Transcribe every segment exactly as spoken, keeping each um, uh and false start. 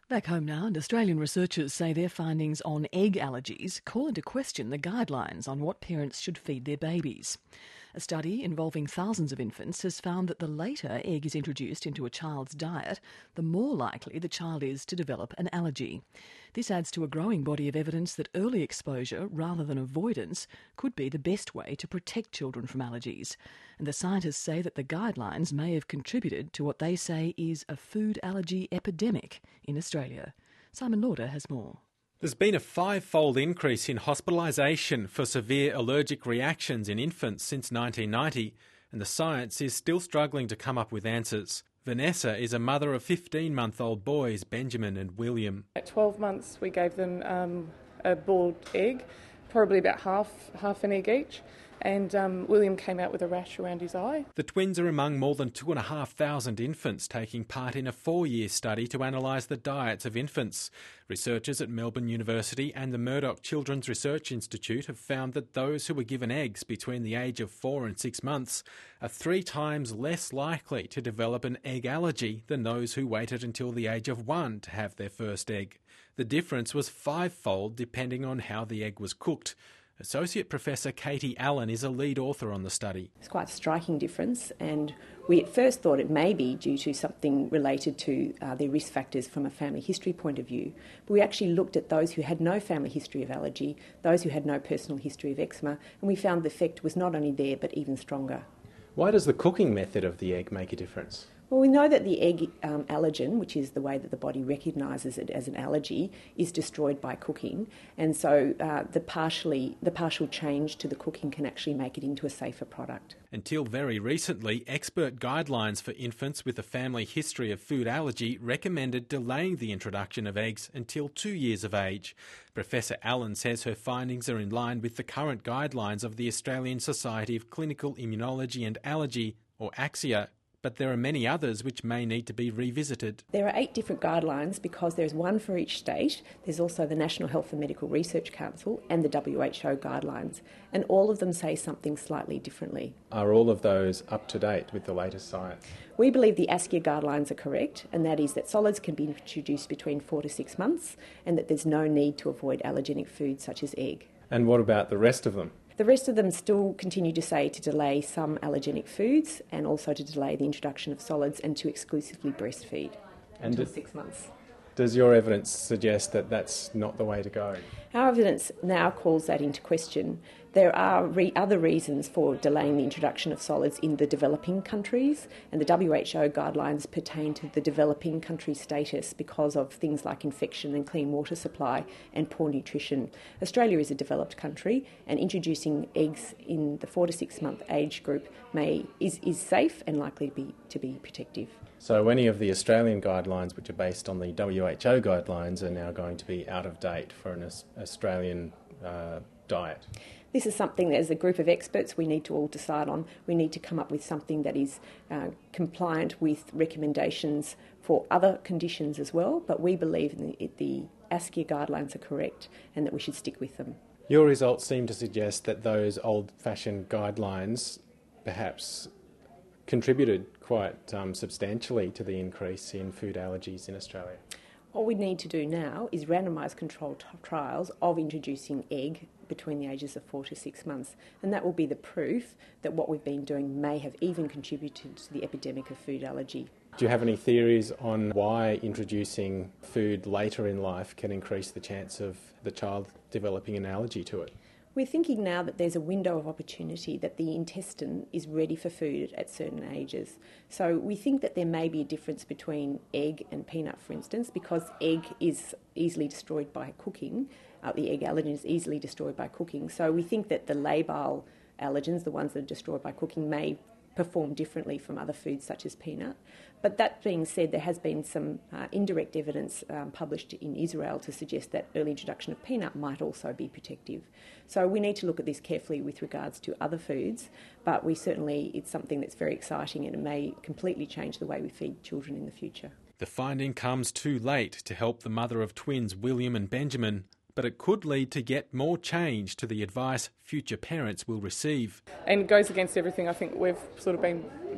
Back home now, and Australian researchers say their findings on egg allergies call into question the guidelines on what parents should feed their babies. A study involving thousands of infants has found that the later egg is introduced into a child's diet, the more likely the child is to develop an allergy. This adds to a growing body of evidence that early exposure, rather than avoidance, could be the best way to protect children from allergies. And the scientists say that the guidelines may have contributed to what they say is a food allergy epidemic in Australia. Simon Lauder has more. There's been a five-fold increase in hospitalisation for severe allergic reactions in infants since nineteen ninety, and the science is still struggling to come up with answers. Vanessa is a mother of fifteen-month-old boys, Benjamin and William. At twelve months, we gave them um, a boiled egg, probably about half half an egg each, and um, William came out with a rash around his eye. The twins are among more than two and a half thousand infants taking part in a four-year study to analyse the diets of infants. Researchers at Melbourne University and the Murdoch Children's Research Institute have found that those who were given eggs between the age of four and six months are three times less likely to develop an egg allergy than those who waited until the age of one to have their first egg. The difference was five-fold depending on how the egg was cooked. Associate Professor Katie Allen is a lead author on the study. It's quite a striking difference, and we at first thought it may be due to something related to uh, their risk factors from a family history point of view. But we actually looked at those who had no family history of allergy, those who had no personal history of eczema, and we found the effect was not only there but even stronger. Why does the cooking method of the egg make a difference? Well, we know that the egg um, allergen, which is the way that the body recognises it as an allergy, is destroyed by cooking, and so uh, the partially the partial change to the cooking can actually make it into a safer product. Until very recently, expert guidelines for infants with a family history of food allergy recommended delaying the introduction of eggs until two years of age. Professor Allen says her findings are in line with the current guidelines of the Australian Society of Clinical Immunology and Allergy, or AXIA, but there are many others which may need to be revisited. There are eight different guidelines because there's one for each state. There's also the National Health and Medical Research Council and the W H O guidelines, and all of them say something slightly differently. Are all of those up to date with the latest science? We believe the ASCIA guidelines are correct, and that is that solids can be introduced between four to six months and that there's no need to avoid allergenic foods such as egg. And what about the rest of them? The rest of them still continue to say to delay some allergenic foods and also to delay the introduction of solids and to exclusively breastfeed and until d- six months. Does your evidence suggest that that's not the way to go? Our evidence now calls that into question. There are re- other reasons for delaying the introduction of solids in the developing countries, and the W H O guidelines pertain to the developing country status because of things like infection and clean water supply and poor nutrition. Australia is a developed country, and introducing eggs in the four to six month age group may is, is safe and likely to be, to be protective. So any of the Australian guidelines, which are based on the W H O guidelines, are now going to be out of date for an Australian uh, diet? This is something that, as a group of experts, we need to all decide on. We need to come up with something that is uh, compliant with recommendations for other conditions as well, but we believe in the, the ASCIA guidelines are correct and that we should stick with them. Your results seem to suggest that those old-fashioned guidelines perhaps contributed quite um, substantially to the increase in food allergies in Australia. What we need to do now is randomised controlled t- trials of introducing egg between the ages of four to six months, and that will be the proof that what we've been doing may have even contributed to the epidemic of food allergy. Do you have any theories on why introducing food later in life can increase the chance of the child developing an allergy to it? We're thinking now that there's a window of opportunity that the intestine is ready for food at certain ages. So we think that there may be a difference between egg and peanut, for instance, because egg is easily destroyed by cooking. Uh, the egg allergen is easily destroyed by cooking. So we think that the labile allergens, the ones that are destroyed by cooking, may perform differently from other foods such as peanut. But that being said, there has been some uh, indirect evidence um, published in Israel to suggest that early introduction of peanut might also be protective. So we need to look at this carefully with regards to other foods, but we certainly, it's something that's very exciting and it may completely change the way we feed children in the future. The finding comes too late to help the mother of twins William and Benjamin, but it could lead to yet more change to the advice future parents will receive. And it goes against everything I think we've sort of been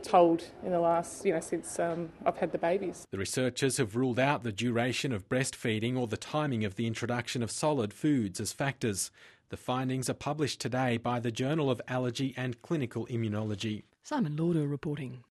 told in the last, you know, since um, I've had the babies. The researchers have ruled out the duration of breastfeeding or the timing of the introduction of solid foods as factors. The findings are published today by the Journal of Allergy and Clinical Immunology. Simon Lauder reporting.